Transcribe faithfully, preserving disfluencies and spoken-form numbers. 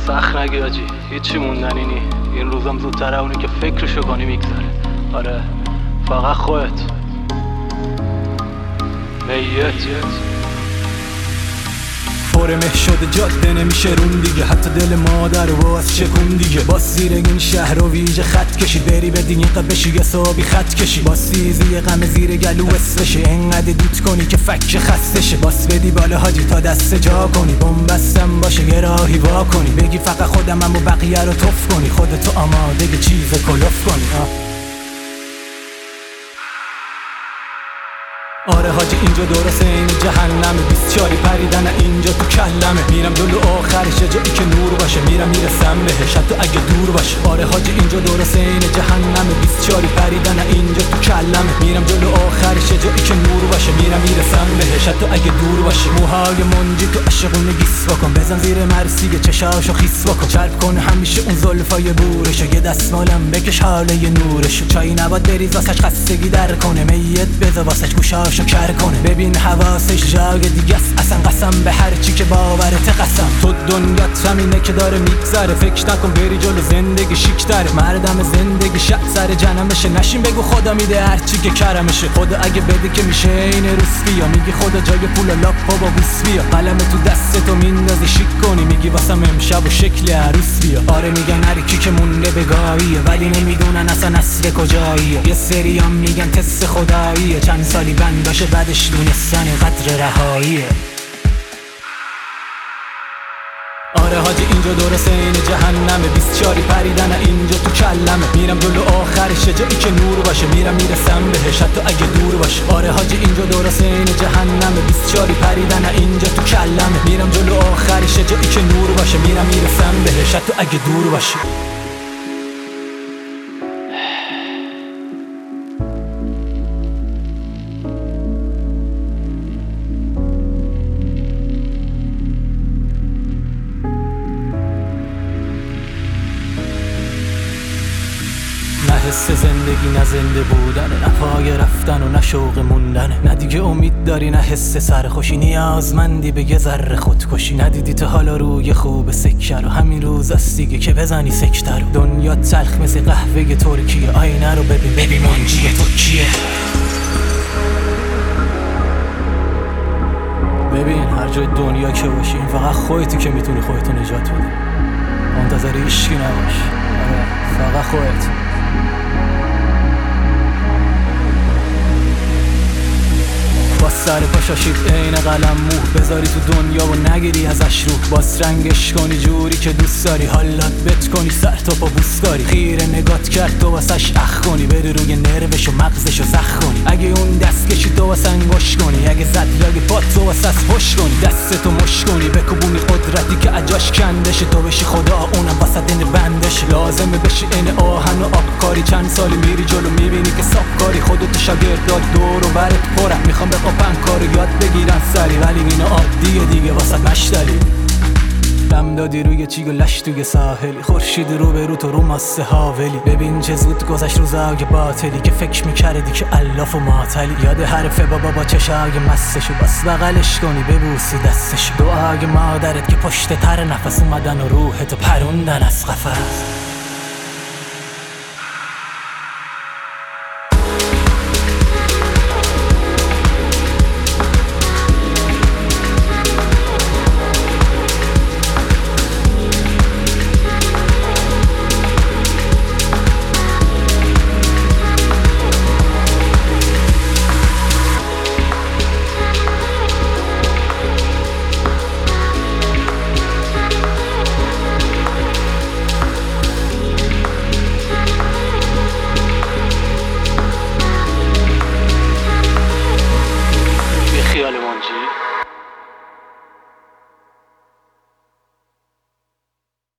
سخت نگی آجی، هیچی موندنی نی. این روزم زودتره اونی که فکرشو کنی میگذره. آره فقط خودت میت پر مه شده جاده نمیشه رون دیگه، حتی دل مادر رو باز شکون دیگه. باز زیر این شهر رو ویژه خط کشید، بری به دینقه بشی حسابی خط کشی. باز سیزی غم زیر گلو اسفشه، انقدر دوت کنی که فک خسته شه. باز بدی بالا حاجی تا دست جا کنی، بومبستم باشه یه راهی وا کنی. بگی فقط خودم اما بقیه رو توف کنی، خودتو آماده که چیز کلوف کنی. آره حاجی اینجا درسته این جهنمه، بیست چاری پریدن اینجا تو کلمه. میرم جلو آخرش جایی که نور باشه، میرم میرسم بهش حتی اگه دور باشه. آره حاجی اینجا درسته این جهنمه، بیست چاری پریدن اینجا تو کلمه. میرم جلو آخرش جایی که نور باشه، میرم میرسم بهش حتی اگه دور باشه. موهای منجی تو عشقونه گیس بکن، بزن زیر مرسیگه چشاشو خیس بکن. چرب کن همیشه اون زلفای بورشو، یه دستمالم بکش حاله نورشو. چایی نباد بریز واسش خستگی در کنه، میت بذار واسش گوشاشو کر کنه. ببین حواسش جای دیگه است، اصلا قسم به هر چی که باورت قسم. تو دنیات همینه که داره میگذره، فکر نکن بری جلو زندگی شیک‌تره. مردم زندگی شب سر جنمشه، نشین بگو خدا میده هر چی که کرمشه. خدا اگه بده که میشه این روز بیا، میگی خدا جای پول لاپ بابا بوس بیا. قلم تو دست تو میندازی شیک کنی، میگی واسم امشب و شکل عروس بیا. آره میگن هر کی که مونده بگاهیه، ولی نمیدونن اصلا اصل کجاییه. یه سریام میگن تست خداییه، چند سالی بند باشه بعدش دونستن قدر رهاییه. آره حاجی اینجا درسته این جهنمه، بیست چاری پریدن اینجا تو کلمه. میرم جلو آخرش جایی که نور باشه، میرم میرسم بهش حتی اگه دور باشه. آره حاجی اینجا درسته این جهنمه، بیست چاری پریدن اینجا تو کلمه. میرم جلو آخرش جایی که نور باشه، میرم میرسم بهش حتی اگه دور باشه. نه حس زندگی نه زنده بودن، نه پای رفتن و نه شوق موندن. نه دیگه امید داری نه حس سرخوشی، نیازمندی به یه ذره خودکشی. ندیدی تا حالا روی خوب سکه رو، همین روز است دیگه که بزنی سکته رو. دنیا تلخ مثل قهوه ترکیه، آینه رو ببین ببین منجی تو کیه. ببین هر جای دنیا که باشی، این فقط خودتی که میتونی خودتو نجات بدی. منتظر هیچکی نباش، فقط خودت. با سر پاشاشید عین قلم موه، بذاری تو دنیا و نگیری ازش روح. باز رنگش کنی جوری که دوست داری، حالات بت کنی سر تا پا بوس داری. خیره نگات کرد تو واسش اخ کنی، بری روی نروش و مغزش رو زخ کنی. اگه اون دست کشی تو واسه انگوش کنی، اگه زد لای پات تو واسه از پش کنی. دست تو مش کنی بکوبونی قدرتی که اجاش کندشه، تو بشی خدا اونم واسه دین بندش. لازمه بشی این آهن و آبکاری، چند سالی میری جلو میبینی که ساب کاری. خودتو شاگردات دور و برت پرم، میخوام بخوام کارو یاد بگیرن سری، ولی اینا عادیه دیگه واسه مشتری. دم دادی روی چیگ و لش توی ساحلی، خورشید رو به رو تو رو ماسه هاولی. ببین چه زود گذشت روزای باطلی که فکر میکردی که الاف و معطلی. یاد حرف بابا با چشای مستشو، بس بغلش کنی ببوسی دستشو. دعای مادرت که پشت تر نفس اومدن و روحتو پروندن از قفس.